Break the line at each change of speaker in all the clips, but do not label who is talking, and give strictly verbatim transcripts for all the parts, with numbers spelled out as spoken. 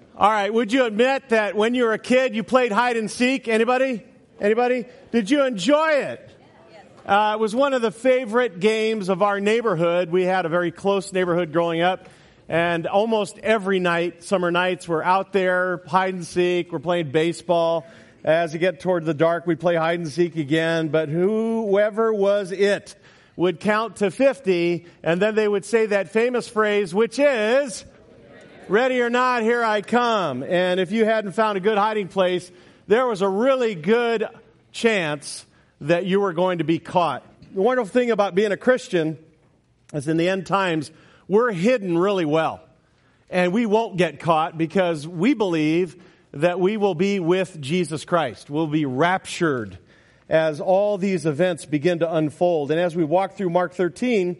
All right, would you admit that when you were a kid, you played hide and seek? Anybody? Anybody? Did you enjoy it? Uh, it was one of the favorite games of our neighborhood. We had a very close neighborhood growing up, and almost every night, summer nights, we're out there, hide and seek, we're playing baseball. As you get toward the dark, we'd play hide and seek again, but whoever was it would count to fifty, and then they would say that famous phrase, which is, ready or not, here I come. And if you hadn't found a good hiding place, there was a really good chance that you were going to be caught. The wonderful thing about being a Christian is in the end times, we're hidden really well. And we won't get caught because we believe that we will be with Jesus Christ. We'll be raptured as all these events begin to unfold. And as we walk through Mark thirteen,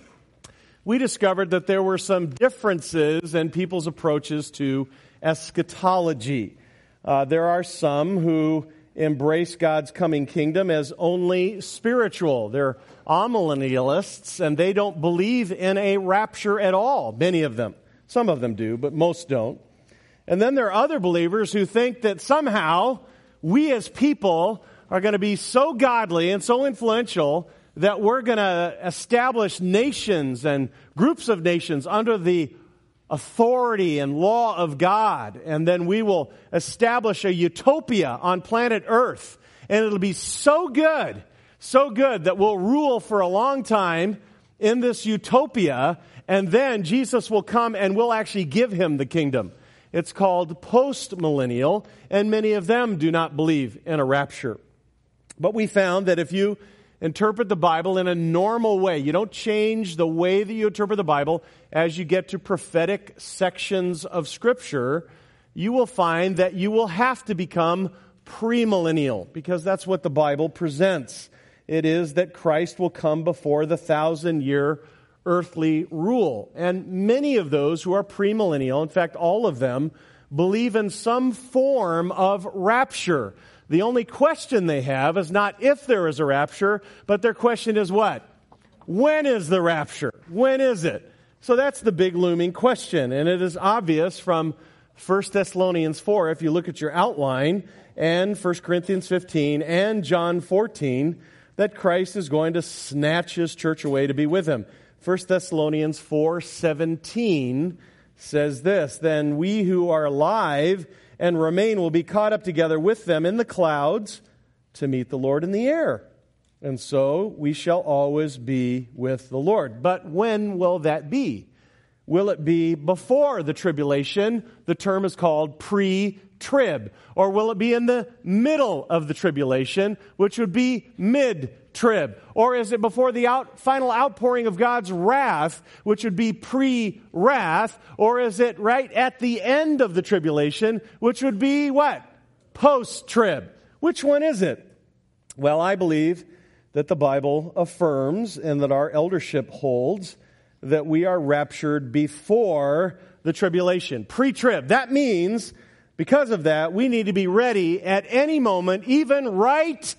we discovered that there were some differences in people's approaches to eschatology. Uh, there are some who embrace God's coming kingdom as only spiritual. They're amillennialists, and they don't believe in a rapture at all, many of them. Some of them do, but most don't. And then there are other believers who think that somehow we as people are going to be so godly and so influential that we're going to establish nations and groups of nations under the authority and law of God. And then we will establish a utopia on planet Earth. And it'll be so good, so good that we'll rule for a long time in this utopia. And then Jesus will come and we'll actually give him the kingdom. It's called post-millennial, and many of them do not believe in a rapture. But we found that if you interpret the Bible in a normal way, you don't change the way that you interpret the Bible as you get to prophetic sections of Scripture, you will find that you will have to become premillennial, because that's what the Bible presents. It is that Christ will come before the thousand-year earthly rule. And many of those who are premillennial, in fact, all of them, believe in some form of rapture. The only question they have is not if there is a rapture, but their question is what? When is the rapture? When is it? So that's the big looming question. And it is obvious from First Thessalonians four, if you look at your outline, and First Corinthians fifteen, and John fourteen, that Christ is going to snatch his church away to be with him. First Thessalonians four seventeen says this, then we who are alive and remain will be caught up together with them in the clouds to meet the Lord in the air. And so we shall always be with the Lord. But when will that be? Will it be before the tribulation? The term is called pre-trib. Or will it be in the middle of the tribulation, which would be mid-trib? Or is it before the out, final outpouring of God's wrath, which would be pre-wrath? Or is it right at the end of the tribulation, which would be what? Post-trib. Which one is it? Well, I believe that the Bible affirms and that our eldership holds that we are raptured before the tribulation. Pre-trib. That means, because of that, we need to be ready at any moment, even right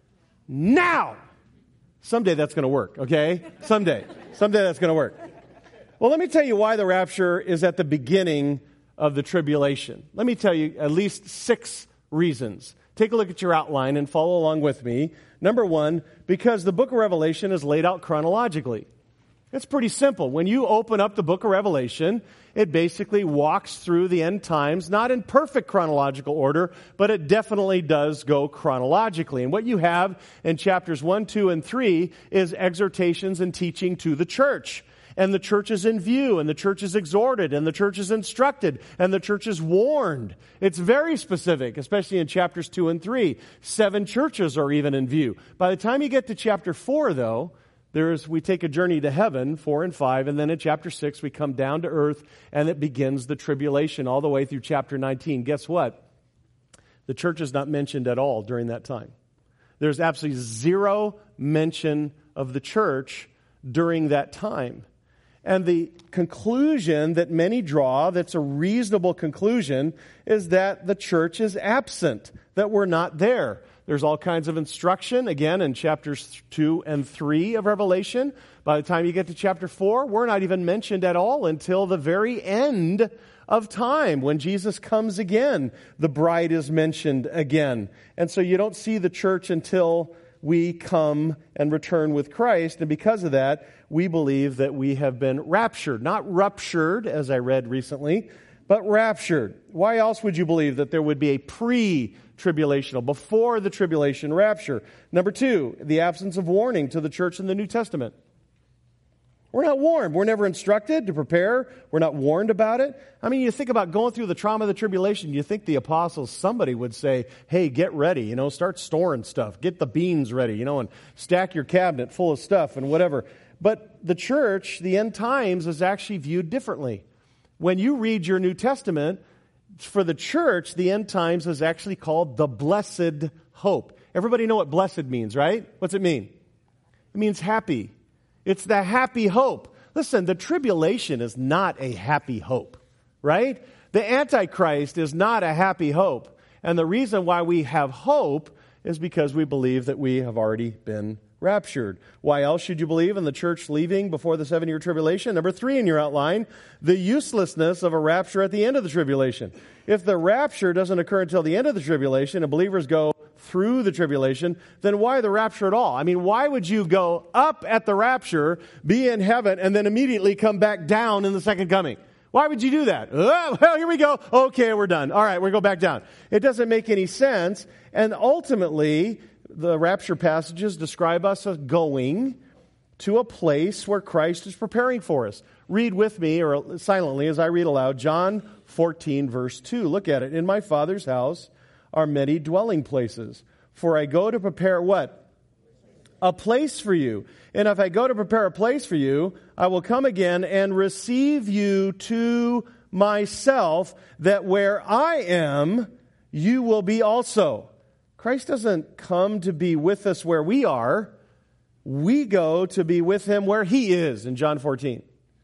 now. Someday that's going to work, okay? Someday. Someday that's going to work. Well, let me tell you why the rapture is at the beginning of the tribulation. Let me tell you at least six reasons. Take a look at your outline and follow along with me. Number one, because the book of Revelation is laid out chronologically. It's pretty simple. When you open up the book of Revelation, it basically walks through the end times, not in perfect chronological order, but it definitely does go chronologically. And what you have in chapters one, two, and three is exhortations and teaching to the church. And the church is in view, and the church is exhorted, and the church is instructed, and the church is warned. It's very specific, especially in chapters two and three. Seven churches are even in view. By the time you get to chapter four, though, There's, we take a journey to heaven, four and five, and then in chapter six, we come down to earth, and it begins the tribulation all the way through chapter nineteen. Guess what? The church is not mentioned at all during that time. There's absolutely zero mention of the church during that time. And the conclusion that many draw, that's a reasonable conclusion, is that the church is absent, that we're not there. There's all kinds of instruction, again, in chapters two and three of Revelation. By the time you get to chapter four, we're not even mentioned at all until the very end of time. When Jesus comes again, the bride is mentioned again. And so you don't see the church until we come and return with Christ. And because of that, we believe that we have been raptured. Not ruptured, as I read recently, but raptured. Why else would you believe that there would be a pre-tribulational, before the tribulation rapture? Number two, the absence of warning to the church in the New Testament. We're not warned. We're never instructed to prepare. We're not warned about it. I mean, you think about going through the trauma of the tribulation. You think the apostles, somebody would say, hey, get ready, you know, start storing stuff. Get the beans ready, you know, and stack your cabinet full of stuff and whatever. But the church, the end times, is actually viewed differently. When you read your New Testament, for the church, the end times is actually called the blessed hope. Everybody know what blessed means, right? What's it mean? It means happy. It's the happy hope. Listen, the tribulation is not a happy hope, right? The Antichrist is not a happy hope. And the reason why we have hope is because we believe that we have already been raptured. Why else should you believe in the church leaving before the seven-year tribulation? Number three in your outline, the uselessness of a rapture at the end of the tribulation. If the rapture doesn't occur until the end of the tribulation and believers go through the tribulation, then why the rapture at all? I mean, why would you go up at the rapture, be in heaven, and then immediately come back down in the second coming? Why would you do that? Oh, well, here we go. Okay, we're done. All right, we go back down. It doesn't make any sense. And ultimately, the rapture passages describe us as going to a place where Christ is preparing for us. Read with me, or silently as I read aloud, John fourteen, verse two. Look at it. In my Father's house are many dwelling places. For I go to prepare what? A place for you. And if I go to prepare a place for you, I will come again and receive you to myself, that where I am, you will be also. Christ doesn't come to be with us where we are. We go to be with him where he is in John fourteen.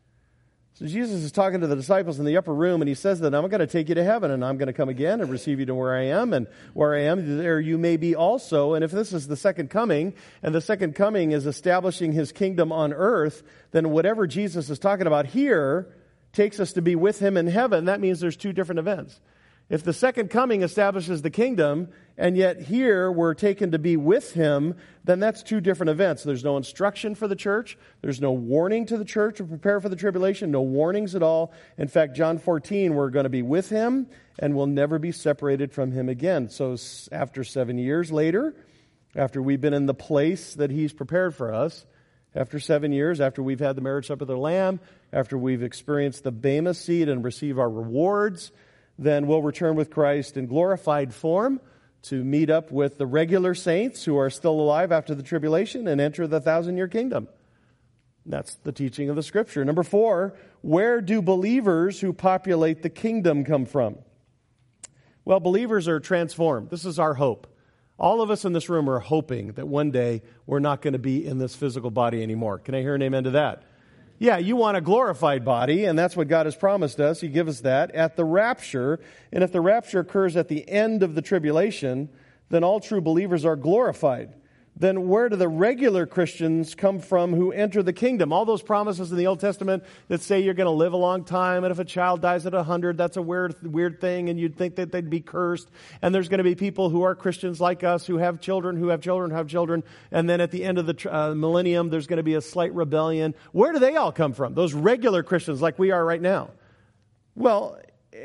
So Jesus is talking to the disciples in the upper room, and he says that I'm going to take you to heaven, and I'm going to come again and receive you to where I am, and where I am, there you may be also. And if this is the second coming, and the second coming is establishing his kingdom on earth, then whatever Jesus is talking about here takes us to be with him in heaven. That means there's two different events. If the second coming establishes the kingdom, and yet here we're taken to be with him, then that's two different events. There's no instruction for the church. There's no warning to the church to prepare for the tribulation. No warnings at all. In fact, John fourteen, we're going to be with him, and we'll never be separated from him again. So after seven years later, after we've been in the place that he's prepared for us, after seven years, after we've had the marriage supper of the Lamb, after we've experienced the Bema seat and receive our rewards, then we'll return with Christ in glorified form to meet up with the regular saints who are still alive after the tribulation and enter the thousand-year kingdom. That's the teaching of the Scripture. Number four, where do believers who populate the kingdom come from? Well, believers are transformed. This is our hope. All of us in this room are hoping that one day we're not going to be in this physical body anymore. Can I hear an amen to that? Yeah, you want a glorified body, and that's what God has promised us. He gives us that at the rapture. And if the rapture occurs at the end of the tribulation, then all true believers are glorified. Then where do the regular Christians come from who enter the kingdom? All those promises in the Old Testament that say you're going to live a long time, and if a child dies at one hundred, that's a weird weird thing, and you'd think that they'd be cursed. And there's going to be people who are Christians like us who have children, who have children, who have children, and then at the end of the uh, millennium, there's going to be a slight rebellion. Where do they all come from? Those regular Christians like we are right now. Well,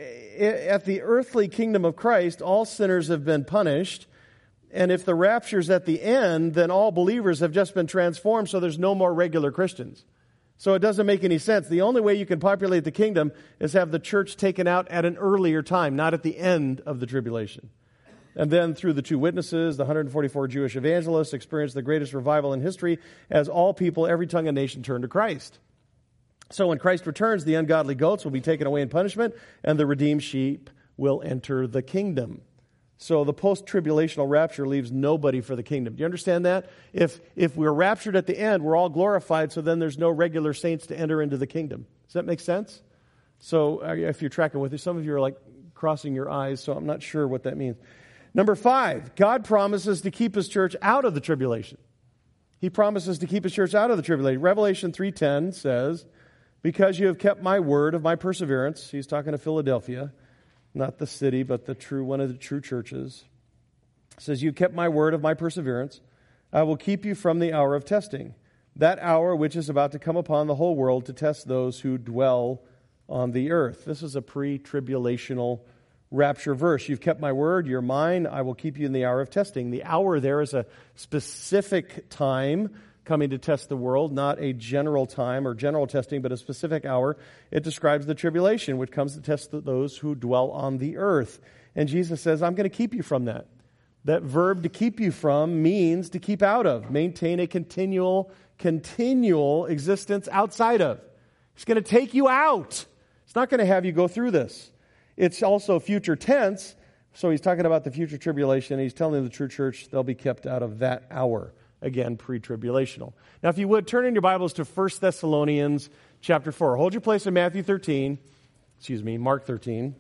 at the earthly kingdom of Christ, all sinners have been punished. And if the rapture's at the end, then all believers have just been transformed, so there's no more regular Christians. So it doesn't make any sense. The only way you can populate the kingdom is have the church taken out at an earlier time, not at the end of the tribulation. And then through the two witnesses, the one hundred forty-four Jewish evangelists experienced the greatest revival in history as all people, every tongue and nation turn to Christ. So when Christ returns, the ungodly goats will be taken away in punishment, and the redeemed sheep will enter the kingdom. So the post-tribulational rapture leaves nobody for the kingdom. Do you understand that? If if we're raptured at the end, we're all glorified, so then there's no regular saints to enter into the kingdom. Does that make sense? So if you're tracking with me, some of you are like crossing your eyes, so I'm not sure what that means. Number five, God promises to keep his church out of the tribulation. He promises to keep his church out of the tribulation. Revelation three ten says because you have kept my word of my perseverance. He's talking to Philadelphia, not the city, but the true one of the true churches. It says, you kept my word of my perseverance. I will keep you from the hour of testing, that hour which is about to come upon the whole world to test those who dwell on the earth. This is a pre-tribulational rapture verse. You've kept my word, you're mine, I will keep you in the hour of testing. The hour there is a specific time coming to test the world, not a general time or general testing, but a specific hour. It describes the tribulation, which comes to test those who dwell on the earth. And Jesus says, I'm going to keep you from that. That verb to keep you from means to keep out of, maintain a continual, continual existence outside of. It's going to take you out. It's not going to have you go through this. It's also future tense, so he's talking about the future tribulation. He's telling the true church they'll be kept out of that hour. Again, pre-tribulational. Now, if you would, turn in your Bibles to First Thessalonians chapter four. Hold your place in Matthew thirteen, excuse me, Mark thirteen,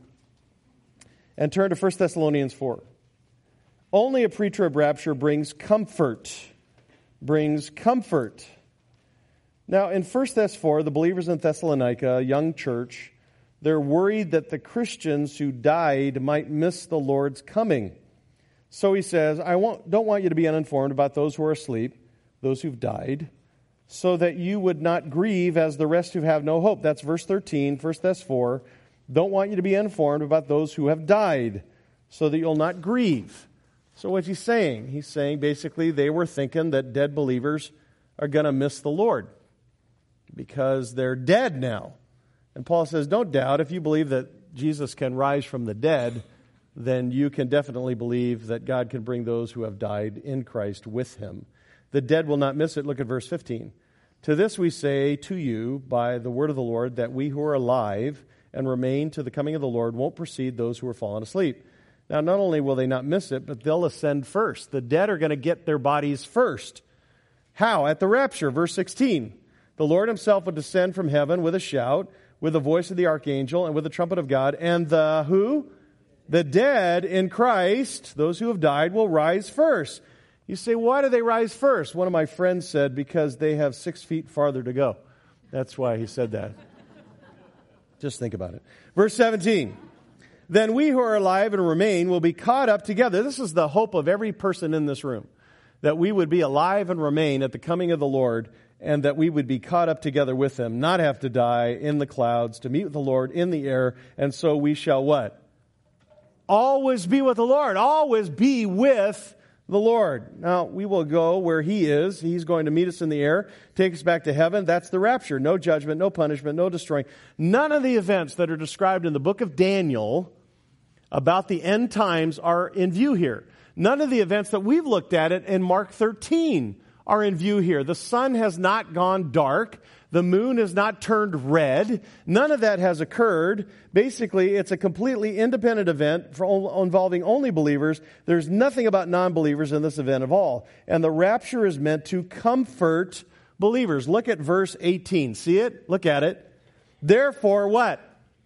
and turn to First Thessalonians four. Only a pre-trib rapture brings comfort, brings comfort. Now, in First Thess four, the believers in Thessalonica, a young church, they're worried that the Christians who died might miss the Lord's coming. So he says, I won't, don't want you to be uninformed about those who are asleep, those who've died, so that you would not grieve as the rest who have no hope. That's verse thirteen, First Thess four. Don't want you to be uninformed about those who have died, so that you'll not grieve. So what's he saying? He's saying basically they were thinking that dead believers are going to miss the Lord because they're dead now. And Paul says, don't doubt. If you believe that Jesus can rise from the dead, then you can definitely believe that God can bring those who have died in Christ with him. The dead will not miss it. Look at verse fifteen. To this we say to you by the word of the Lord that we who are alive and remain to the coming of the Lord won't precede those who are fallen asleep. Now, not only will they not miss it, but they'll ascend first. The dead are going to get their bodies first. How? At the rapture, verse sixteen. The Lord himself will descend from heaven with a shout, with the voice of the archangel, and with the trumpet of God. And the who? The dead in Christ, those who have died, will rise first. You say, why do they rise first? One of my friends said, because they have six feet farther to go. That's why he said that. Just think about it. Verse seventeen. Then we who are alive and remain will be caught up together. This is the hope of every person in this room, that we would be alive and remain at the coming of the Lord, and that we would be caught up together with him, not have to die in the clouds, to meet with the Lord in the air, and so we shall what? Always be with the Lord. Always be with the Lord. Now, we will go where he is. He's going to meet us in the air, take us back to heaven. That's the rapture. No judgment, no punishment, no destroying. None of the events that are described in the book of Daniel about the end times are in view here. None of the events that we've looked at it in Mark thirteen are in view here. The sun has not gone dark. The moon has not turned red. None of that has occurred. Basically, it's a completely independent event for, involving only believers. There's nothing about non-believers in this event at all. And the rapture is meant to comfort believers. Look at verse eighteen. See it? Look at it. Therefore, what?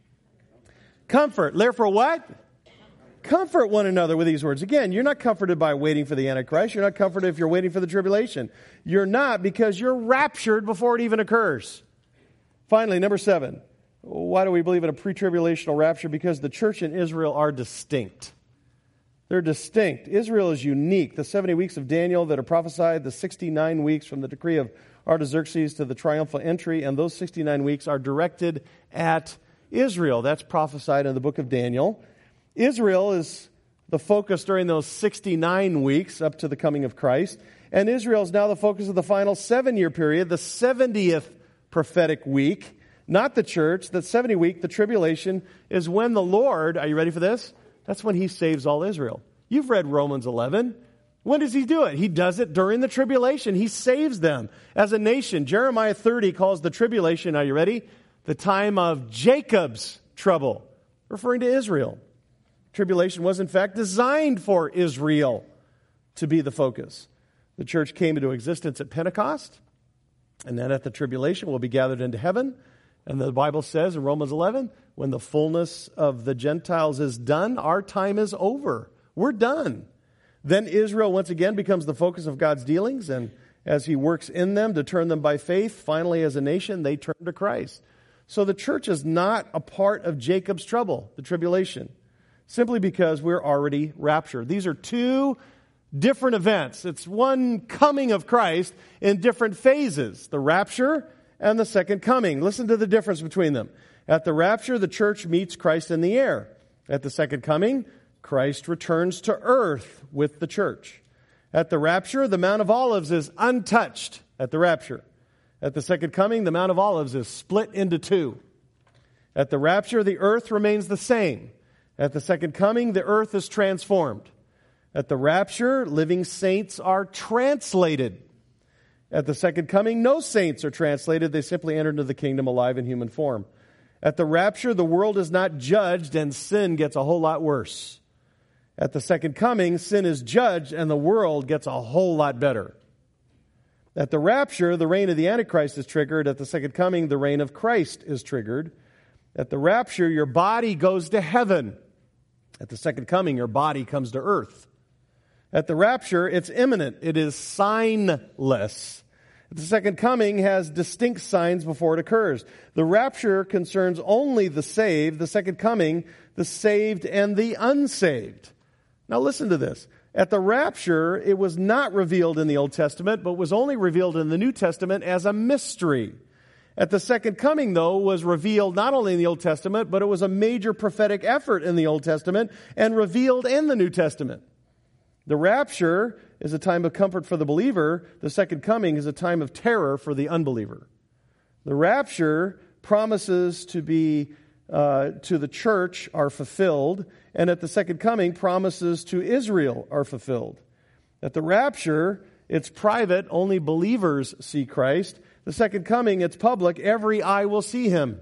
Comfort. Therefore, what? Comfort one another with these words. Again, you're not comforted by waiting for the Antichrist. You're not comforted if you're waiting for the tribulation. You're not, because you're raptured before it even occurs. Finally, number seven. Why do we believe in a pre-tribulational rapture? Because the church and Israel are distinct. They're distinct. Israel is unique. The seventy weeks of Daniel that are prophesied, the sixty-nine weeks from the decree of Artaxerxes to the triumphal entry, and those sixty-nine weeks are directed at Israel. That's prophesied in the book of Daniel. Israel is the focus during those sixty-nine weeks up to the coming of Christ. And Israel is now the focus of the final seven-year period, the seventieth prophetic week. Not the church. The seventy week, the tribulation, is when the Lord, are you ready for this? That's when he saves all Israel. You've read Romans eleven. When does he do it? He does it during the tribulation. He saves them as a nation. Jeremiah thirty calls the tribulation, are you ready? The time of Jacob's trouble, referring to Israel. Tribulation was, in fact, designed for Israel to be the focus. The church came into existence at Pentecost, and then at the tribulation will be gathered into heaven. And the Bible says in Romans eleven, when the fullness of the Gentiles is done, our time is over. We're done. Then Israel once again becomes the focus of God's dealings, and as he works in them to turn them by faith, finally as a nation, they turn to Christ. So the church is not a part of Jacob's trouble, the tribulation, simply because we're already raptured. These are two different events. It's one coming of Christ in different phases, the rapture and the second coming. Listen to the difference between them. At the rapture, the church meets Christ in the air. At the second coming, Christ returns to earth with the church. At the rapture, the Mount of Olives is untouched at the rapture. At the second coming, the Mount of Olives is split into two. At the rapture, the earth remains the same. At the second coming, the earth is transformed. At the rapture, living saints are translated. At the second coming, no saints are translated. They simply enter into the kingdom alive in human form. At the rapture, the world is not judged and sin gets a whole lot worse. At the second coming, sin is judged and the world gets a whole lot better. At the rapture, the reign of the Antichrist is triggered. At the second coming, the reign of Christ is triggered. At the rapture, your body goes to heaven. At the second coming, your body comes to earth. At the rapture, it's imminent. It is signless. At the second coming has distinct signs before it occurs. The rapture concerns only the saved. The second coming, the saved and the unsaved. Now listen to this. At the rapture, it was not revealed in the Old Testament, but was only revealed in the New Testament as a mystery. At the second coming, though, was revealed not only in the Old Testament, but it was a major prophetic effort in the Old Testament and revealed in the New Testament. The rapture is a time of comfort for the believer. The second coming is a time of terror for the unbeliever. The rapture promises to be uh, to the church are fulfilled, and at the second coming, promises to Israel are fulfilled. At the rapture, it's private, only believers see Christ. The second coming, it's public, every eye will see him.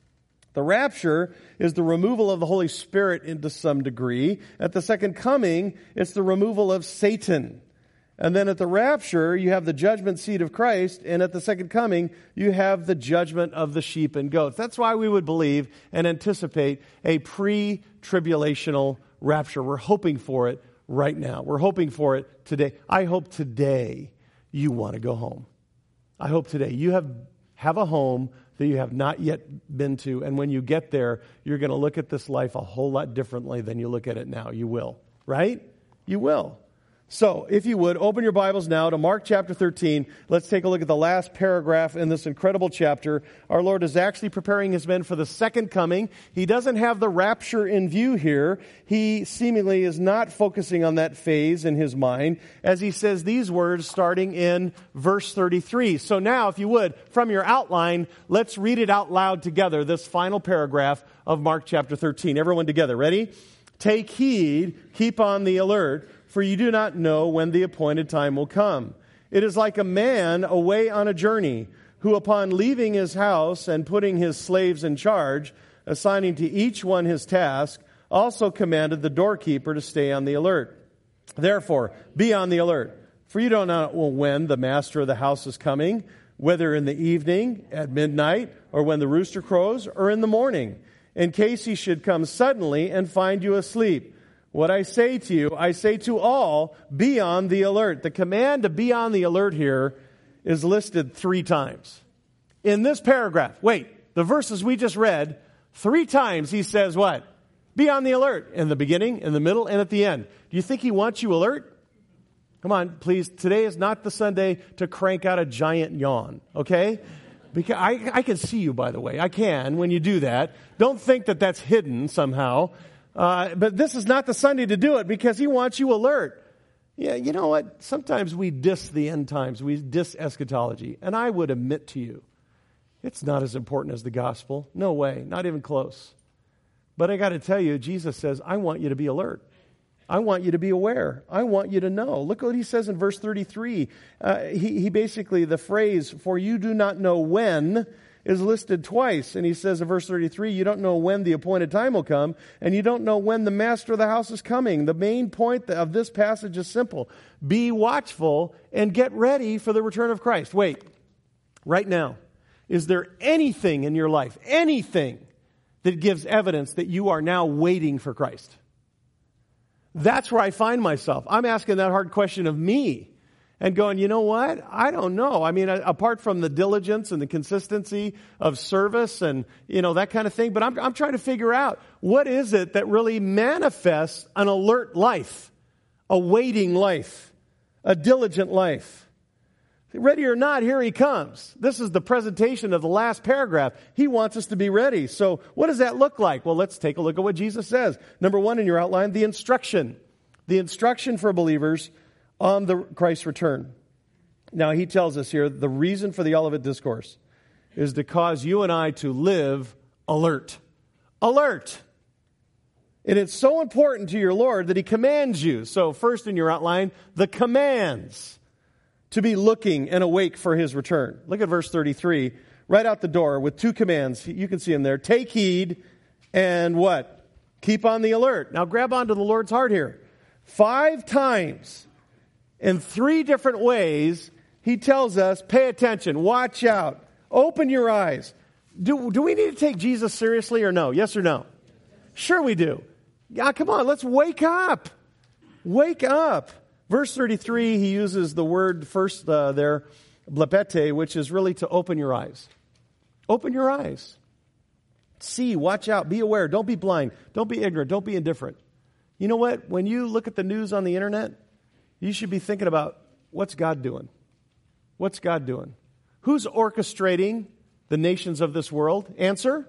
The rapture is the removal of the Holy Spirit into some degree. At the second coming, it's the removal of Satan. And then at the rapture, you have the judgment seat of Christ, and at the second coming, you have the judgment of the sheep and goats. That's why we would believe and anticipate a pre-tribulational rapture. We're hoping for it right now. We're hoping for it today. I hope today you want to go home. I hope today you have, have a home that you have not yet been to, and when you get there, you're going to look at this life a whole lot differently than you look at it now. You will, right? You will. So, if you would, open your Bibles now to Mark chapter thirteen. Let's take a look at the last paragraph in this incredible chapter. Our Lord is actually preparing his men for the second coming. He doesn't have the rapture in view here. He seemingly is not focusing on that phase in his mind as he says these words starting in verse thirty-three. So now, if you would, from your outline, let's read it out loud together, this final paragraph of Mark chapter thirteen. Everyone together, ready? Take heed, keep on the alert, for you do not know when the appointed time will come. It is like a man away on a journey, who upon leaving his house and putting his slaves in charge, assigning to each one his task, also commanded the doorkeeper to stay on the alert. Therefore, be on the alert, for you don't know when the master of the house is coming, whether in the evening, at midnight, or when the rooster crows, or in the morning, in case he should come suddenly and find you asleep. What I say to you, I say to all, be on the alert. The command to be on the alert here is listed three times. In this paragraph, wait, the verses we just read, three times he says what? Be on the alert. In the beginning, in the middle, and at the end. Do you think he wants you alert? Come on, please. Today is not the Sunday to crank out a giant yawn, okay? Because I, I can see you, by the way. I can when you do that. Don't think that that's hidden somehow. Uh, but this is not the Sunday to do it because he wants you alert. Yeah, you know what? Sometimes we diss the end times. We diss eschatology. And I would admit to you, it's not as important as the gospel. No way. Not even close. But I got to tell you, Jesus says, I want you to be alert. I want you to be aware. I want you to know. Look what he says in verse thirty-three. Uh, he, he basically, the phrase, for you do not know when, is listed twice. And he says in verse thirty-three, you don't know when the appointed time will come, and you don't know when the master of the house is coming. The main point of this passage is simple. Be watchful and get ready for the return of Christ. Wait, right now, is there anything in your life, anything that gives evidence that you are now waiting for Christ? That's where I find myself. I'm asking that hard question of me. and going, you know what? I don't know. I mean, apart from the diligence and the consistency of service and, you know, that kind of thing, but I'm, I'm trying to figure out what is it that really manifests an alert life, a waiting life, a diligent life. Ready or not, here he comes. This is the presentation of the last paragraph. He wants us to be ready. So what does that look like? Well, let's take a look at what Jesus says. Number one in your outline, the instruction. The instruction for believers on the Christ's return. Now, he tells us here, the reason for the Olivet Discourse is to cause you and I to live alert. Alert! And it's so important to your Lord that he commands you. So first in your outline, the commands to be looking and awake for his return. Look at verse thirty-three, right out the door with two commands. You can see them there. Take heed and what? Keep on the alert. Now grab onto the Lord's heart here. Five times in three different ways, he tells us, pay attention, watch out, open your eyes. Do, do we need to take Jesus seriously or no? Yes or no? Sure we do. Yeah, come on, let's wake up. Wake up. Verse thirty-three, he uses the word first uh, there, blepete, which is really to open your eyes. Open your eyes. See, watch out, be aware, don't be blind, don't be ignorant, don't be indifferent. You know what? When you look at the news on the internet, you should be thinking about, what's God doing? What's God doing? Who's orchestrating the nations of this world? Answer?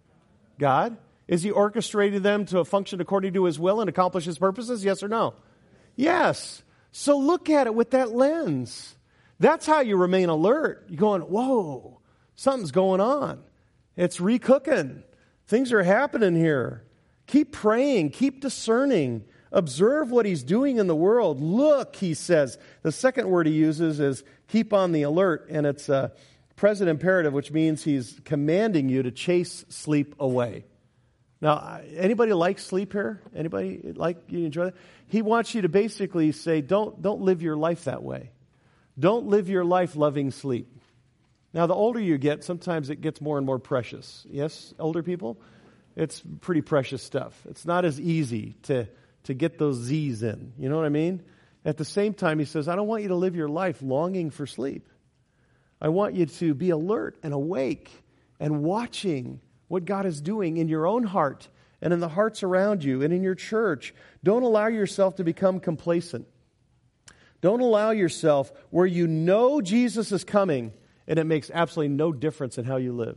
God. Is he orchestrating them to function according to his will and accomplish his purposes? Yes or no? Yes. So look at it with that lens. That's how you remain alert. You're going, whoa, something's going on. It's recooking. Things are happening here. Keep praying. Keep discerning. Observe what he's doing in the world. Look, he says. The second word he uses is keep on the alert, and it's a present imperative, which means he's commanding you to chase sleep away. Now, anybody like sleep here? Anybody like, you enjoy that? He wants you to basically say, don't, don't live your life that way. Don't live your life loving sleep. Now, the older you get, sometimes it gets more and more precious. Yes, older people? It's pretty precious stuff. It's not as easy to, to get those Z's in. You know what I mean? At the same time, he says, I don't want you to live your life longing for sleep. I want you to be alert and awake and watching what God is doing in your own heart and in the hearts around you and in your church. Don't allow yourself to become complacent. Don't allow yourself where you know Jesus is coming and it makes absolutely no difference in how you live.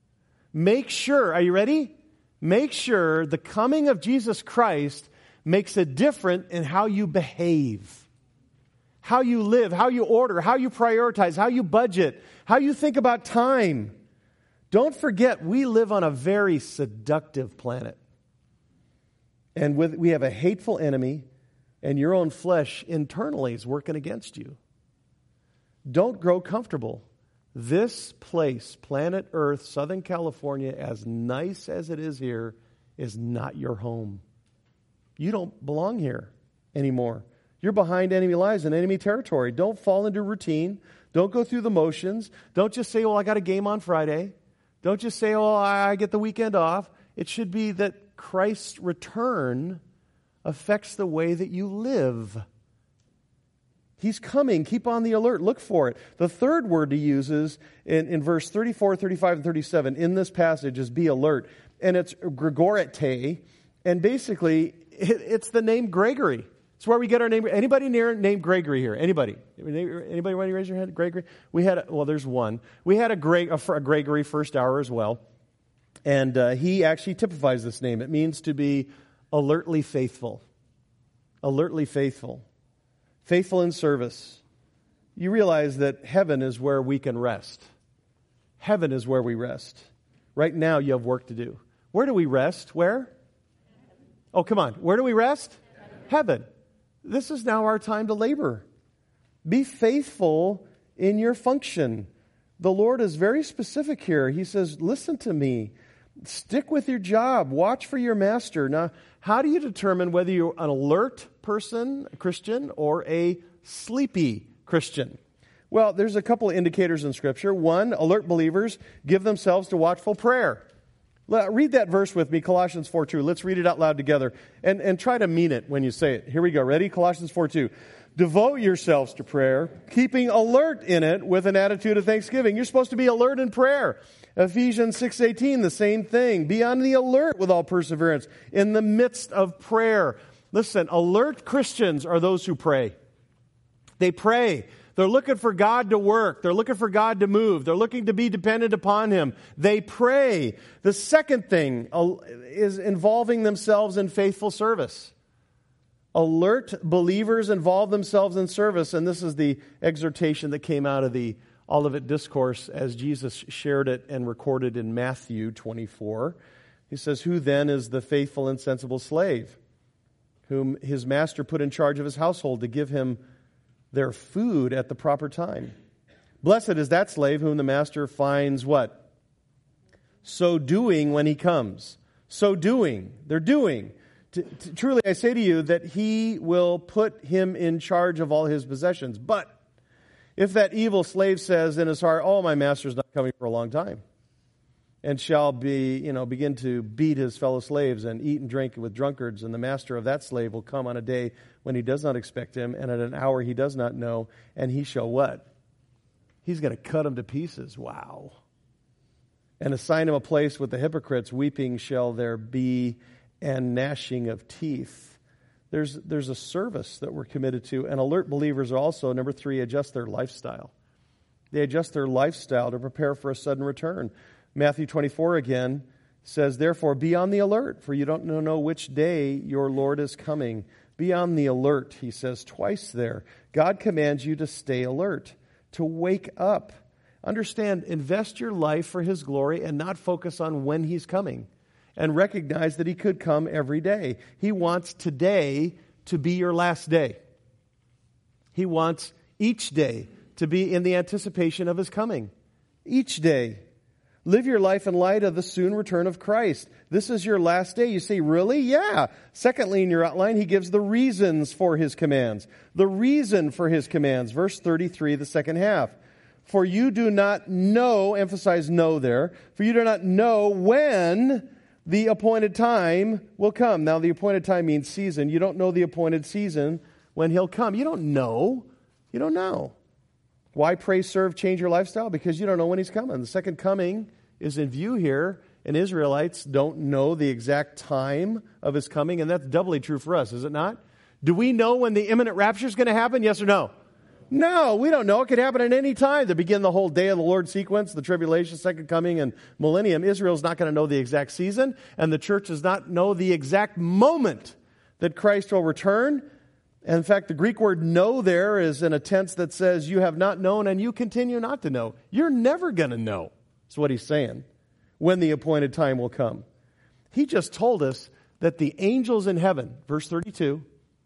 Make sure, are you ready? Make sure the coming of Jesus Christ makes a difference in how you behave, how you live, how you order, how you prioritize, how you budget, how you think about time. Don't forget, we live on a very seductive planet. And with, we have a hateful enemy, and your own flesh internally is working against you. Don't grow comfortable. This place, planet Earth, Southern California, as nice as it is here, is not your home. You don't belong here anymore. You're behind enemy lines and enemy territory. Don't fall into routine. Don't go through the motions. Don't just say, well, I got a game on Friday. Don't just say, oh, I get the weekend off. It should be that Christ's return affects the way that you live. He's coming. Keep on the alert. Look for it. The third word he uses in, in verse thirty-four, thirty-five, and thirty-seven in this passage is be alert. And it's Gregorete. And basically, it, it's the name Gregory. It's where we get our name. Anybody near named Gregory here? Anybody? Anybody want to raise your hand? Gregory? We had, a, well, there's one. We had a, Greg, a, a Gregory first hour as well. And uh, he actually typifies this name. It means to be alertly faithful. Alertly faithful. Faithful in service. You realize that heaven is where we can rest. Heaven is where we rest. Right now you have work to do. Where do we rest? Where? Oh, come on. Where do we rest? Heaven. This is now our time to labor. Be faithful in your function. The Lord is very specific here. He says, listen to me. Stick with your job. Watch for your master. Now, how do you determine whether you're an alert person, a Christian, or a sleepy Christian? Well, there's a couple of indicators in Scripture. One, alert believers give themselves to watchful prayer. Read that verse with me, Colossians four two. Let's read it out loud together and, and try to mean it when you say it. Here we go. Ready? Colossians four two. Devote yourselves to prayer, keeping alert in it with an attitude of thanksgiving. You're supposed to be alert in prayer. Ephesians six eighteen, the same thing. Be on the alert with all perseverance in the midst of prayer. Listen, alert Christians are those who pray. They pray. They're looking for God to work. They're looking for God to move. They're looking to be dependent upon Him. They pray. The second thing is involving themselves in faithful service. Alert believers involve themselves in service, and this is the exhortation that came out of the Olivet Discourse as Jesus shared it and recorded in Matthew twenty-four. He says, "Who then is the faithful and sensible slave, whom his master put in charge of his household to give him their food at the proper time? Blessed is that slave whom the master finds" what? "So doing when he comes." So doing. They're doing. T- t- truly, I say to you that he will put him in charge of all his possessions. But if that evil slave says in his heart, "Oh, my master's not coming for a long time," and shall be, you know, begin to beat his fellow slaves and eat and drink with drunkards, and the master of that slave will come on a day when he does not expect him, and at an hour he does not know, and he shall what? He's going to cut him to pieces. Wow. "And assign him a place with the hypocrites. Weeping shall there be, and gnashing of teeth." There's there's a service that we're committed to. And alert believers also, number three, adjust their lifestyle. They adjust their lifestyle to prepare for a sudden return. Matthew twenty-four again says, "Therefore be on the alert, for you don't know which day your Lord is coming." Be on the alert, he says twice there. God commands you to stay alert, to wake up. Understand, invest your life for His glory and not focus on when He's coming. And recognize that He could come every day. He wants today to be your last day. He wants each day to be in the anticipation of His coming. Each day. Live your life in light of the soon return of Christ. This is your last day. You say, really? Yeah. Secondly, in your outline, he gives the reasons for His commands. The reason for His commands. Verse thirty-three, the second half. "For you do not know," emphasize know there, "for you do not know when the appointed time will come." Now, the appointed time means season. You don't know the appointed season when He'll come. You don't know. You don't know. Why pray, serve, change your lifestyle? Because you don't know when He's coming. The second coming is in view here, and Israelites don't know the exact time of His coming, and that's doubly true for us, is it not? Do we know when the imminent rapture is going to happen? Yes or no? No, we don't know. It could happen at any time. To begin the whole day of the Lord sequence, the tribulation, second coming, and millennium, Israel's not going to know the exact season, and the church does not know the exact moment that Christ will return. And in fact, the Greek word "know" there is in a tense that says you have not known and you continue not to know. You're never going to know, is what he's saying, when the appointed time will come. He just told us that the angels in heaven, verse thirty-two,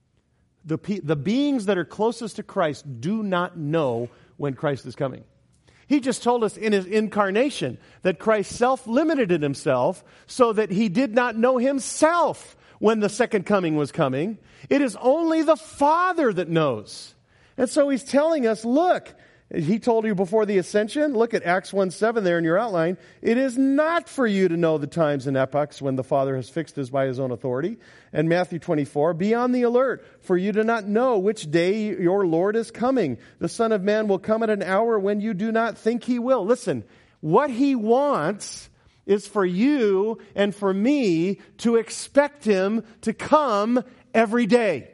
The, the beings that are closest to Christ do not know when Christ is coming. He just told us in His incarnation that Christ self-limited Himself so that He did not know Himself when the second coming was coming. It is only the Father that knows. And so He's telling us, look, He told you before the ascension, look at Acts one seven there in your outline. It is not for you to know the times and epochs when the Father has fixed us by His own authority. And Matthew twenty-four, be on the alert, for you do not know which day your Lord is coming. The Son of Man will come at an hour when you do not think He will. Listen, what He wants is for you and for me to expect Him to come every day.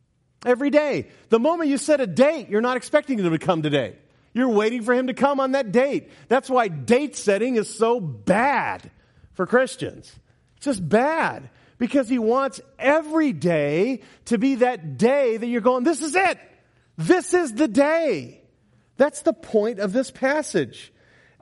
Every day. The moment you set a date, you're not expecting Him to come today. You're waiting for Him to come on that date. That's why date setting is so bad for Christians. It's just bad. Because He wants every day to be that day that you're going, this is it. This is the day. That's the point of this passage.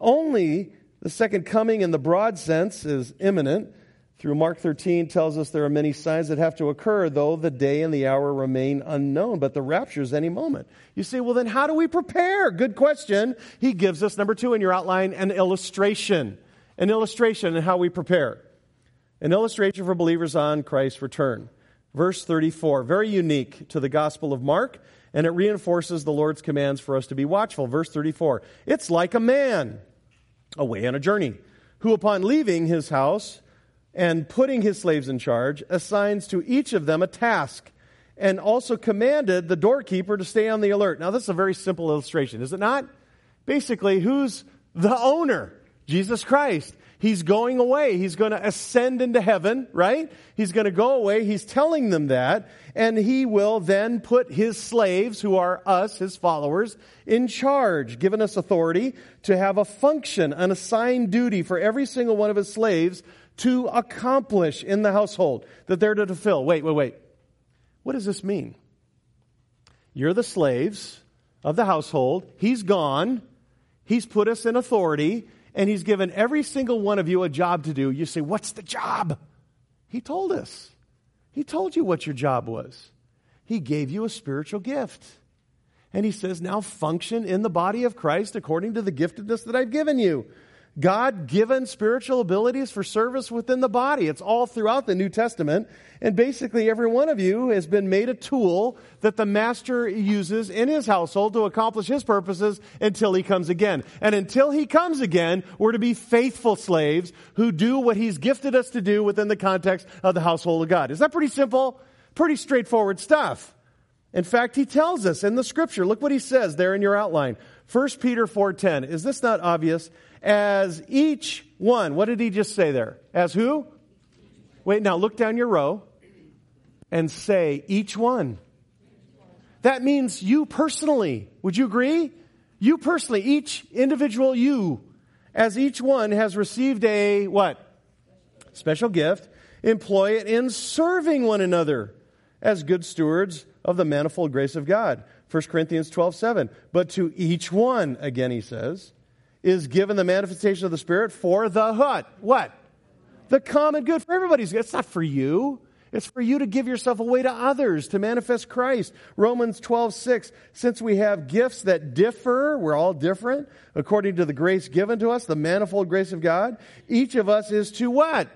Only the second coming in the broad sense is imminent. Through Mark thirteen tells us there are many signs that have to occur, though the day and the hour remain unknown. But the rapture is any moment. You say, well, then how do we prepare? Good question. He gives us, number two in your outline, an illustration. An illustration in how we prepare. An illustration for believers on Christ's return. Verse thirty-four, very unique to the Gospel of Mark, and it reinforces the Lord's commands for us to be watchful. Verse thirty-four, it's like a man away on a journey, who upon leaving his house and putting his slaves in charge, assigns to each of them a task, and also commanded the doorkeeper to stay on the alert. Now, this is a very simple illustration, is it not? Basically, who's the owner? Jesus Christ. He's going away. He's going to ascend into heaven, right? He's going to go away. He's telling them that. And he will then put his slaves, who are us, his followers, in charge, giving us authority to have a function, an assigned duty for every single one of his slaves to accomplish in the household that they're to fulfill. Wait, wait, wait. What does this mean? You're the slaves of the household. He's gone. He's put us in authority. And he's given every single one of you a job to do. You say, what's the job? He told us. He told you what your job was. He gave you a spiritual gift. And he says, now function in the body of Christ according to the giftedness that I've given you. God-given spiritual abilities for service within the body. It's all throughout the New Testament. And basically every one of you has been made a tool that the master uses in his household to accomplish his purposes until he comes again. And until he comes again, we're to be faithful slaves who do what he's gifted us to do within the context of the household of God. Is that pretty simple? Pretty straightforward stuff. In fact, he tells us in the scripture, look what he says there in your outline. First Peter four ten. Is this not obvious? As each one, what did he just say there? As who? Wait, now look down your row and say each one. That means you personally. Would you agree? You personally, each individual you, as each one has received a what? Special gift. Employ it in serving one another as good stewards of the manifold grace of God. First Corinthians twelve seven. But to each one, again he says, is given the manifestation of the Spirit for the what? What? The common good for everybody's good. It's not for you. It's for you to give yourself away to others, to manifest Christ. Romans twelve six, since we have gifts that differ, we're all different, according to the grace given to us, the manifold grace of God, each of us is to what?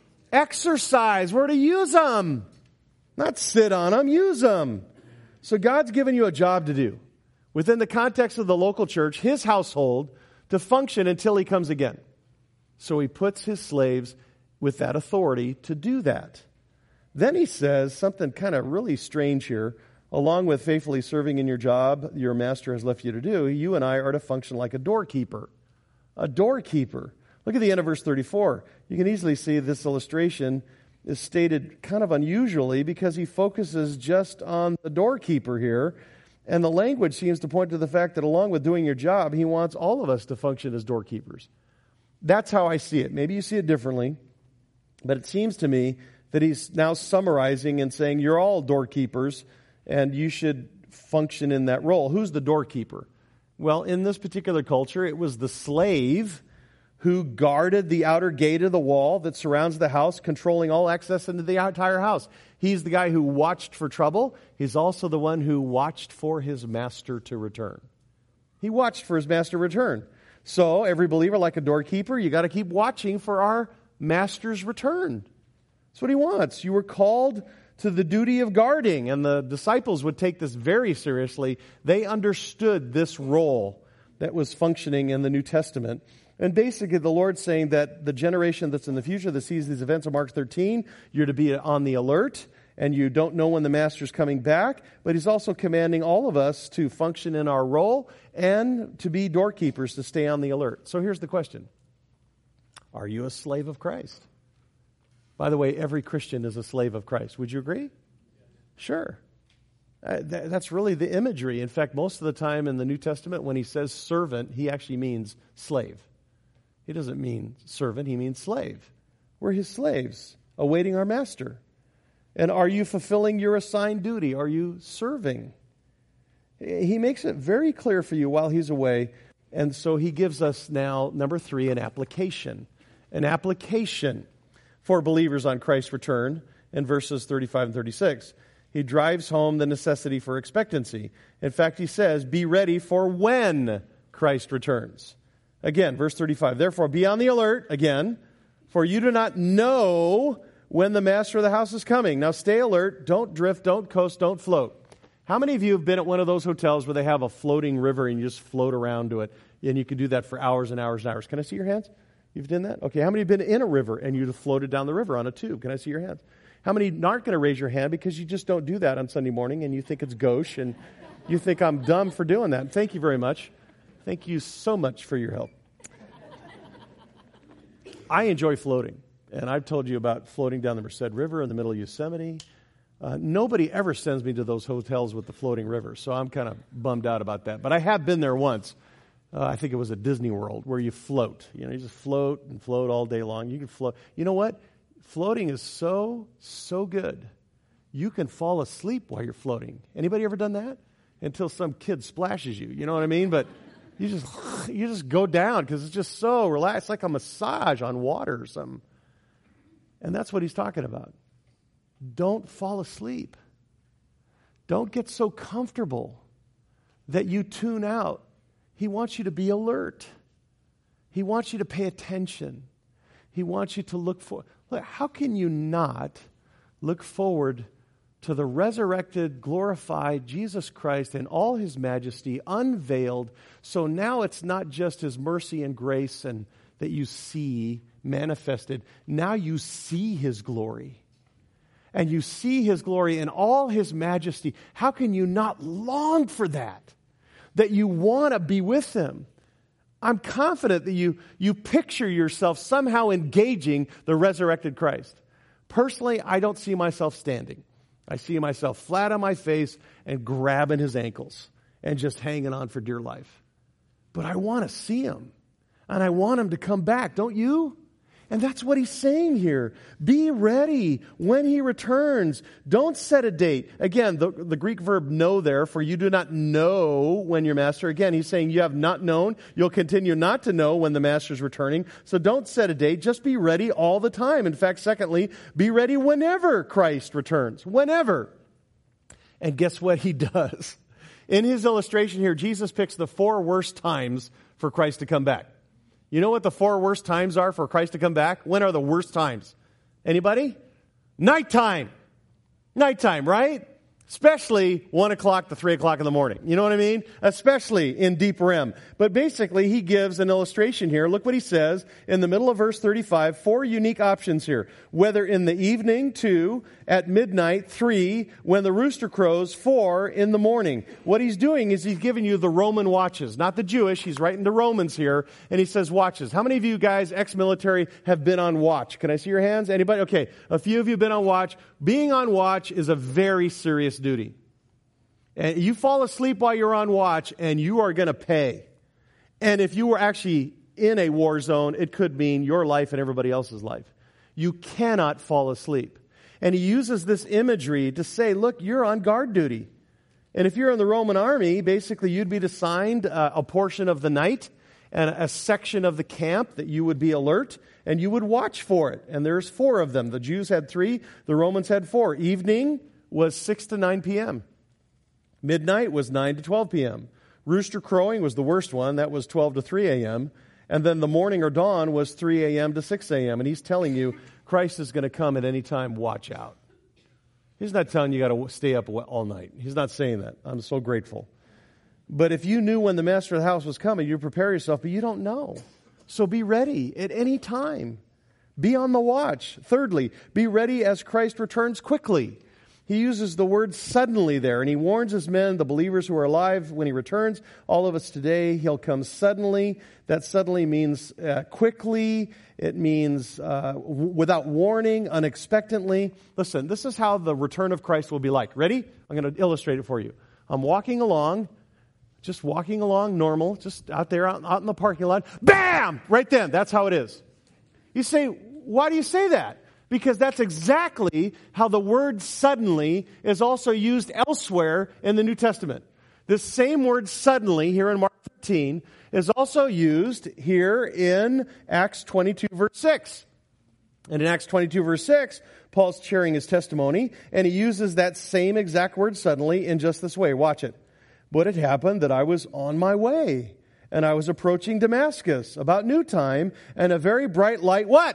Exercise. We're to use them. Not sit on them, use them. So God's given you a job to do within the context of the local church, his household, to function until he comes again. So he puts his slaves with that authority to do that. Then he says something kind of really strange here. Along with faithfully serving in your job your master has left you to do, you and I are to function like a doorkeeper. A doorkeeper. Look at the end of verse thirty-four. You can easily see this illustration is stated kind of unusually because he focuses just on the doorkeeper here. And the language seems to point to the fact that along with doing your job, he wants all of us to function as doorkeepers. That's how I see it. Maybe you see it differently, but it seems to me that he's now summarizing and saying you're all doorkeepers and you should function in that role. Who's the doorkeeper? Well, in this particular culture, it was the slave who guarded the outer gate of the wall that surrounds the house, controlling all access into the entire house. He's the guy who watched for trouble. He's also the one who watched for his master to return. He watched for his master to return. So every believer, like a doorkeeper, you got to keep watching for our master's return. That's what he wants. You were called to the duty of guarding, and the disciples would take this very seriously. They understood this role that was functioning in the New Testament. And basically the Lord's saying that the generation that's in the future that sees these events of Mark thirteen, you're to be on the alert, and you don't know when the Master's coming back, but he's also commanding all of us to function in our role and to be doorkeepers, to stay on the alert. So here's the question. Are you a slave of Christ? By the way, every Christian is a slave of Christ. Would you agree? Sure. Uh, th- that's really the imagery. In fact, most of the time in the New Testament, when he says servant, he actually means slave. He doesn't mean servant, he means slave. We're his slaves, awaiting our master. And are you fulfilling your assigned duty? Are you serving? He makes it very clear for you while he's away. And so he gives us now, number three, an application. An application for believers on Christ's return in verses thirty-five and thirty-six. He drives home the necessity for expectancy. In fact, he says, be ready for when Christ returns. Again, verse thirty-five, therefore be on the alert, again, for you do not know when the master of the house is coming. Now stay alert, don't drift, don't coast, don't float. How many of you have been at one of those hotels where they have a floating river and you just float around to it? And you can do that for hours and hours and hours. Can I see your hands? You've done that? Okay, how many have been in a river and you've floated down the river on a tube? Can I see your hands? How many aren't going to raise your hand because you just don't do that on Sunday morning and you think it's gauche and you think I'm dumb for doing that? Thank you very much. Thank you so much for your help. I enjoy floating, and I've told you about floating down the Merced River in the middle of Yosemite. Uh, nobody ever sends me to those hotels with the floating river, so I'm kind of bummed out about that. But I have been there once. Uh, I think it was at Disney World, where you float. You know, you just float and float all day long. You can float. You know what? Floating is so, so good. You can fall asleep while you're floating. Anybody ever done that? Until some kid splashes you. You know what I mean? But you just you just go down because it's just so relaxed. It's like a massage on water or something. And that's what he's talking about. Don't fall asleep. Don't get so comfortable that you tune out. He wants you to be alert. He wants you to pay attention. He wants you to look for. Look, how can you not look forward to the resurrected, glorified Jesus Christ in all his majesty, unveiled? So now it's not just his mercy and grace and that you see manifested. Now you see his glory. And you see his glory in all his majesty. How can you not long for that? That you want to be with him? I'm confident that you, you picture yourself somehow engaging the resurrected Christ. Personally, I don't see myself standing. I see myself flat on my face and grabbing his ankles and just hanging on for dear life. But I want to see him. And I want him to come back, don't you? And that's what he's saying here. Be ready when he returns. Don't set a date. Again, the, the Greek verb know there, for you do not know when your master. Again, he's saying you have not known. You'll continue not to know when the master's returning. So don't set a date. Just be ready all the time. In fact, secondly, be ready whenever Christ returns. Whenever. And guess what he does? In his illustration here, Jesus picks the four worst times for Christ to come back. You know what the four worst times are for Christ to come back? When are the worst times? Anybody? Nighttime. Nighttime, right? Especially one o'clock to three o'clock in the morning. You know what I mean? Especially in deep R E M. But basically, he gives an illustration here. Look what he says in the middle of verse thirty-five. Four unique options here. Whether in the evening, two, at midnight, three, when the rooster crows, four, in the morning. What he's doing is he's giving you the Roman watches, not the Jewish. He's writing to Romans here, and he says watches. How many of you guys, ex-military, have been on watch? Can I see your hands? Anybody? Okay, a few of you have been on watch. Being on watch is a very serious duty. And you fall asleep while you're on watch, and you are going to pay. And if you were actually in a war zone, it could mean your life and everybody else's life. You cannot fall asleep. And he uses this imagery to say, look, you're on guard duty. And if you're in the Roman army, basically you'd be assigned uh, a portion of the night and a section of the camp that you would be alert and you would watch for it. And there's four of them. The Jews had three, the Romans had four. Evening was six to nine p.m. Midnight was nine to twelve p.m. Rooster crowing was the worst one. That was twelve to three a.m. And then the morning or dawn was three a.m. to six a.m. And he's telling you Christ is going to come at any time. Watch out. He's not telling you you got to stay up all night. He's not saying that. I'm so grateful. But if you knew when the master of the house was coming, you'd prepare yourself, but you don't know. So be ready at any time. Be on the watch. Thirdly, be ready as Christ returns quickly. He uses the word suddenly there, and he warns his men, the believers who are alive, when he returns. All of us today, he'll come suddenly. That suddenly means uh, quickly. It means uh, w- without warning, unexpectedly. Listen, this is how the return of Christ will be like. Ready? I'm going to illustrate it for you. I'm walking along, just walking along normal, just out there, out, out in the parking lot. Bam! Right then. That's how it is. You say, why do you say that? Because that's exactly how the word suddenly is also used elsewhere in the New Testament. This same word suddenly here in Mark thirteen is also used here in Acts twenty-two verse six. And in Acts twenty-two verse six, Paul's sharing his testimony, and he uses that same exact word suddenly in just this way. Watch it. But it happened that I was on my way, and I was approaching Damascus about noontime, and a very bright light, what?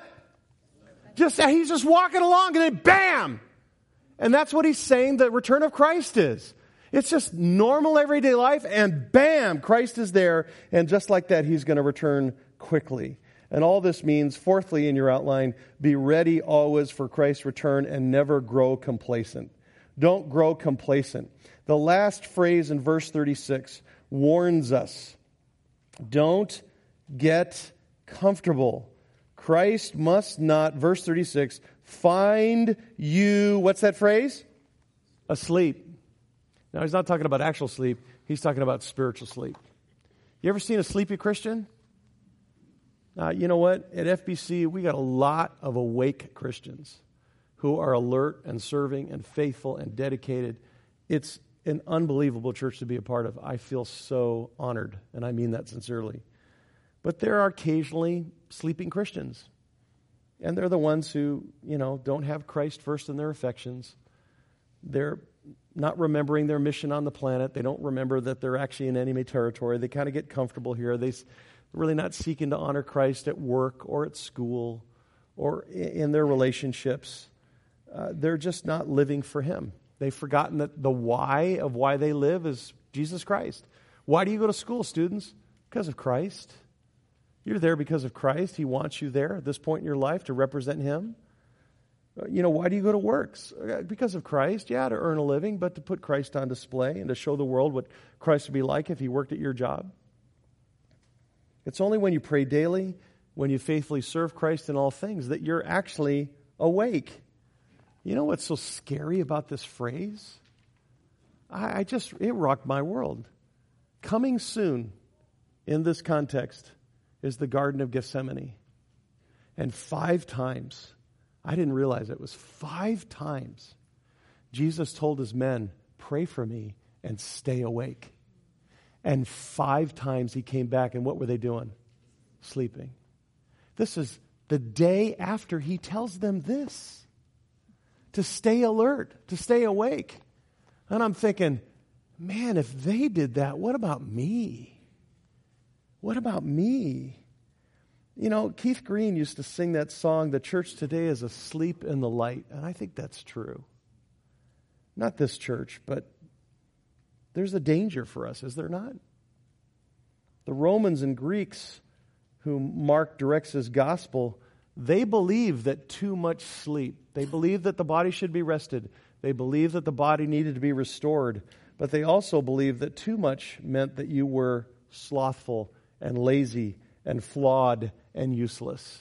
Just, he's just walking along and then bam! And that's what he's saying the return of Christ is. It's just normal everyday life and bam, Christ is there. And just like that, he's going to return quickly. And all this means, fourthly in your outline, be ready always for Christ's return and never grow complacent. Don't grow complacent. The last phrase in verse thirty-six warns us. Don't get comfortable. Christ must not, verse thirty-six, find you, what's that phrase? Asleep. Now, he's not talking about actual sleep. He's talking about spiritual sleep. You ever seen a sleepy Christian? Uh, you know what? At F B C, we got a lot of awake Christians who are alert and serving and faithful and dedicated. It's an unbelievable church to be a part of. I feel so honored, and I mean that sincerely. But there are occasionally sleeping Christians, and they're the ones who, you know, don't have Christ first in their affections. They're not remembering their mission on the planet. They don't remember that they're actually in enemy territory. They kind of get comfortable here. They're really not seeking to honor Christ at work or at school or in their relationships. Uh, they're just not living for Him. They've forgotten that the why of why they live is Jesus Christ. Why do you go to school, students? Because of Christ. You're there because of Christ. He wants you there at this point in your life to represent Him. You know, why do you go to work? Because of Christ. Yeah, to earn a living, but to put Christ on display and to show the world what Christ would be like if He worked at your job. It's only when you pray daily, when you faithfully serve Christ in all things, that you're actually awake. You know what's so scary about this phrase? I, I just, it rocked my world. Coming soon, in this context, is the Garden of Gethsemane. And five times, I didn't realize it was five times, Jesus told His men, pray for me and stay awake. And five times He came back, and what were they doing? Sleeping. This is the day after He tells them this. To stay alert, to stay awake. And I'm thinking, man, if they did that, what about me? What about me? You know, Keith Green used to sing that song, "The church today is asleep in the light." And I think that's true. Not this church, but there's a danger for us, is there not? The Romans and Greeks, whom Mark directs his gospel, they believed that too much sleep. They believed that the body should be rested. They believed that the body needed to be restored. But they also believed that too much meant that you were slothful and lazy and flawed and useless.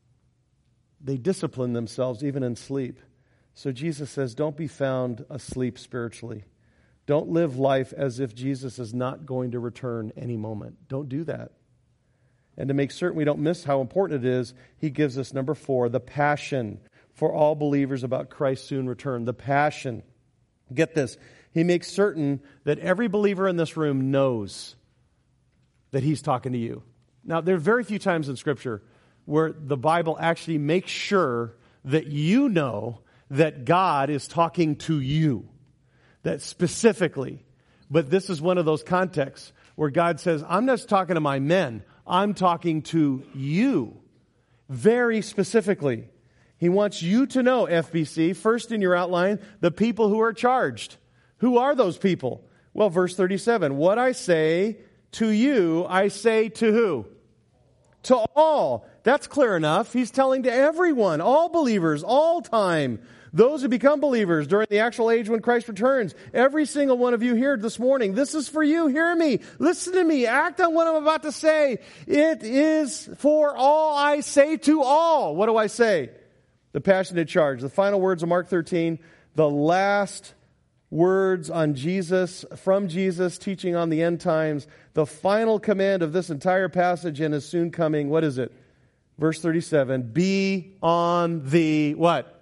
They disciplined themselves even in sleep. So Jesus says, don't be found asleep spiritually. Don't live life as if Jesus is not going to return any moment. Don't do that. And to make certain we don't miss how important it is, He gives us, number four, the passion for all believers about Christ's soon return. The passion. Get this. He makes certain that every believer in this room knows that He's talking to you. Now, there are very few times in Scripture where the Bible actually makes sure that you know that God is talking to you. That specifically. But this is one of those contexts where God says, I'm not just talking to my men. I'm talking to you very specifically. He wants you to know, F B C, first in your outline, the people who are charged. Who are those people? Well, verse thirty-seven, what I say to you, I say to who? To all. That's clear enough. He's telling to everyone, all believers, all time. Those who become believers during the actual age when Christ returns. Every single one of you here this morning, this is for you. Hear me. Listen to me. Act on what I'm about to say. It is for all I say to all. What do I say? The passionate charge. The final words of Mark thirteen. The last words on Jesus, from Jesus, teaching on the end times. The final command of this entire passage and His soon coming. What is it? Verse thirty-seven. Be on the what?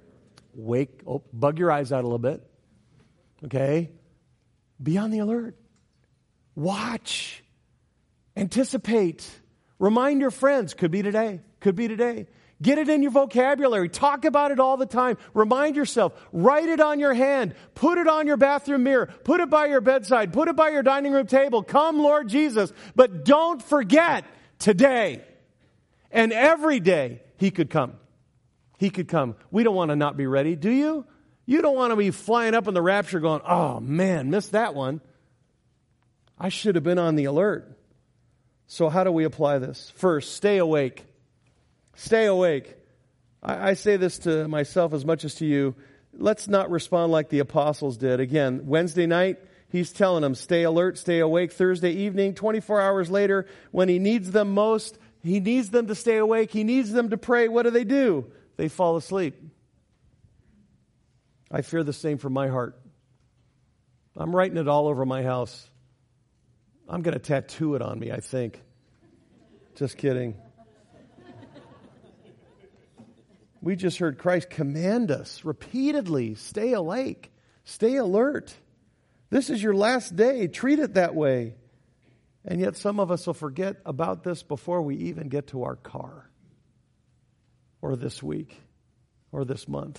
Wake, oh, bug your eyes out a little bit. Okay? Be on the alert. Watch. Anticipate. Remind your friends. Could be today. Could be today. Get it in your vocabulary. Talk about it all the time. Remind yourself. Write it on your hand. Put it on your bathroom mirror. Put it by your bedside. Put it by your dining room table. Come, Lord Jesus. But don't forget today and every day He could come. He could come. We don't want to not be ready, do you? You don't want to be flying up in the rapture going, oh man, missed that one. I should have been on the alert. So how do we apply this? First, stay awake. Stay awake. I, I say this to myself as much as to you. Let's not respond like the apostles did. Again, Wednesday night, he's telling them, stay alert, stay awake. Thursday evening, twenty-four hours later, when he needs them most, he needs them to stay awake. He needs them to pray. What do they do? They fall asleep. I fear the same for my heart. I'm writing it all over my house. I'm going to tattoo it on me, I think. Just kidding. We just heard Christ command us repeatedly, stay awake, stay alert. This is your last day. Treat it that way. And yet some of us will forget about this before we even get to our car, or this week, or this month.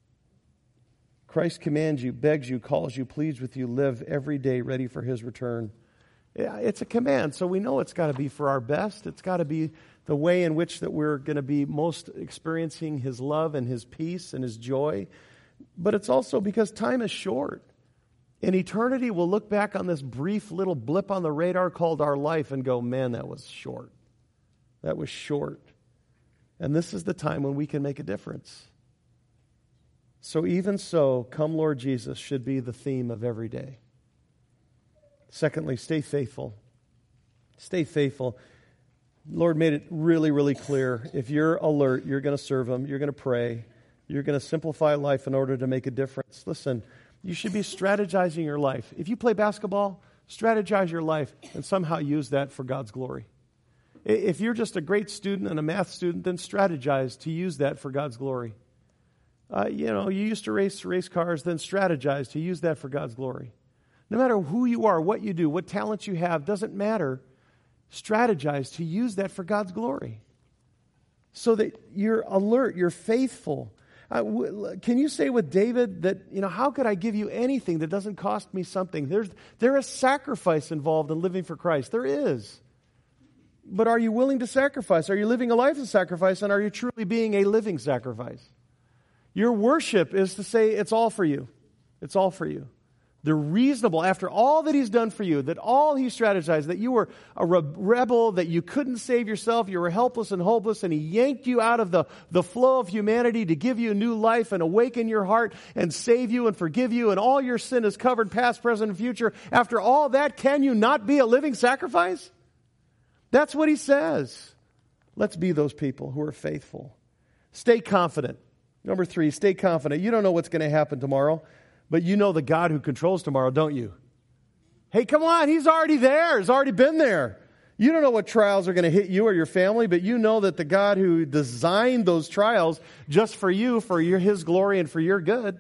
Christ commands you, begs you, calls you, pleads with you, live every day ready for his return. Yeah, it's a command, so we know it's got to be for our best. It's got to be the way in which that we're going to be most experiencing his love and his peace and his joy. But it's also because time is short. In eternity, we'll look back on this brief little blip on the radar called our life and go, man, that was short. That was short. And this is the time when we can make a difference. So even so, come Lord Jesus should be the theme of every day. Secondly, stay faithful. Stay faithful. Lord made it really, really clear. If you're alert, you're going to serve him. You're going to pray. You're going to simplify life in order to make a difference. Listen, you should be strategizing your life. If you play basketball, strategize your life and somehow use that for God's glory. If you're just a great student and a math student, then strategize to use that for God's glory. Uh, you know, you used to race race cars, then strategize to use that for God's glory. No matter who you are, what you do, what talents you have, doesn't matter. Strategize to use that for God's glory. So that you're alert, you're faithful. Uh, w- can you say with David that, you know, how could I give you anything that doesn't cost me something? There's there is sacrifice involved in living for Christ. There is. But are you willing to sacrifice? Are you living a life of sacrifice, and are you truly being a living sacrifice? Your worship is to say it's all for you. It's all for you. The reasonable, after all that he's done for you, that all he strategized, that you were a re- rebel, that you couldn't save yourself, you were helpless and hopeless, and he yanked you out of the, the flow of humanity to give you a new life and awaken your heart and save you and forgive you, and all your sin is covered, past, present, and future. After all that, can you not be a living sacrifice? That's what he says. Let's be those people who are faithful. Stay confident. Number three, stay confident. You don't know what's going to happen tomorrow, but you know the God who controls tomorrow, don't you? Hey, come on, he's already there. He's already been there. You don't know what trials are going to hit you or your family, but you know that the God who designed those trials just for you, for your, his glory and for your good.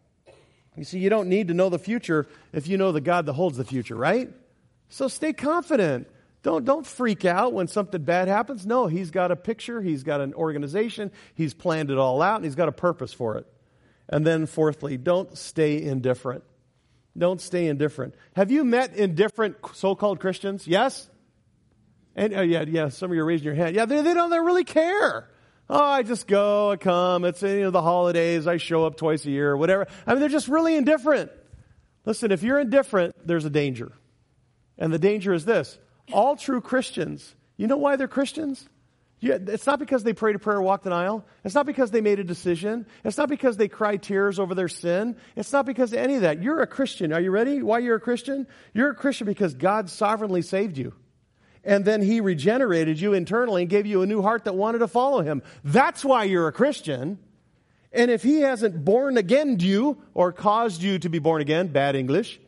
You see, you don't need to know the future if you know the God that holds the future, right? So stay confident. Don't, don't freak out when something bad happens. No, he's got a picture. He's got an organization. He's planned it all out, and he's got a purpose for it. And then fourthly, don't stay indifferent. Don't stay indifferent. Have you met indifferent so-called Christians? Yes? And uh, yeah, yeah, some of you are raising your hand. Yeah, they, they don't they really care. Oh, I just go, I come. It's, you know, the holidays. I show up twice a year or whatever. I mean, they're just really indifferent. Listen, if you're indifferent, there's a danger. And the danger is this. All true Christians, you know why they're Christians? Yeah, it's not because they prayed a prayer or walked an aisle. It's not because they made a decision. It's not because they cried tears over their sin. It's not because of any of that. You're a Christian. Are you ready? Why you're a Christian? You're a Christian because God sovereignly saved you. And then he regenerated you internally and gave you a new heart that wanted to follow him. That's why you're a Christian. And if he hasn't born again you or caused you to be born again, bad English,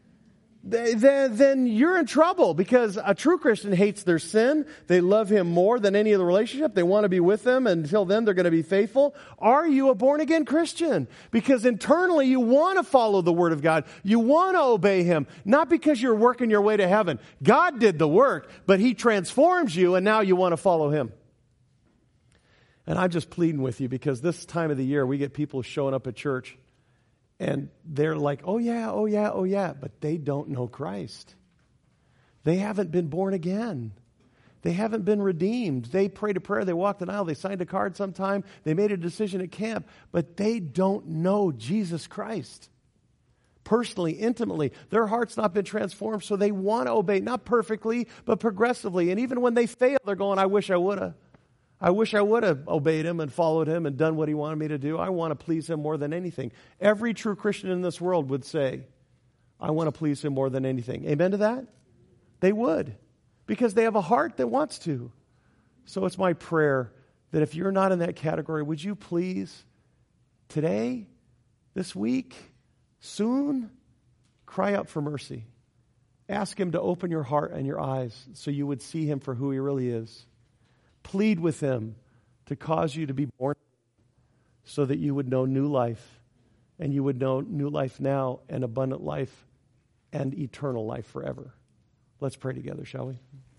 Then, then you're in trouble, because a true Christian hates their sin. They love him more than any other relationship. They want to be with him. And until then, they're going to be faithful. Are you a born-again Christian? Because internally, you want to follow the Word of God. You want to obey him. Not because you're working your way to heaven. God did the work, but he transforms you, and now you want to follow him. And I'm just pleading with you, because this time of the year, we get people showing up at church, and they're like, oh yeah, oh yeah, oh yeah, but they don't know Christ. They haven't been born again. They haven't been redeemed. They prayed a prayer, they walked an aisle, they signed a card sometime, they made a decision at camp, but they don't know Jesus Christ. Personally, intimately, their heart's not been transformed, so they want to obey, not perfectly, but progressively. And even when they fail, they're going, I wish I would have. I wish I would have obeyed him and followed him and done what he wanted me to do. I want to please him more than anything. Every true Christian in this world would say, I want to please him more than anything. Amen to that? They would, because they have a heart that wants to. So it's my prayer that if you're not in that category, would you please, today, this week, soon, cry out for mercy. Ask him to open your heart and your eyes so you would see him for who he really is. Plead with him to cause you to be born so that you would know new life, and you would know new life now and abundant life and eternal life forever. Let's pray together, shall we?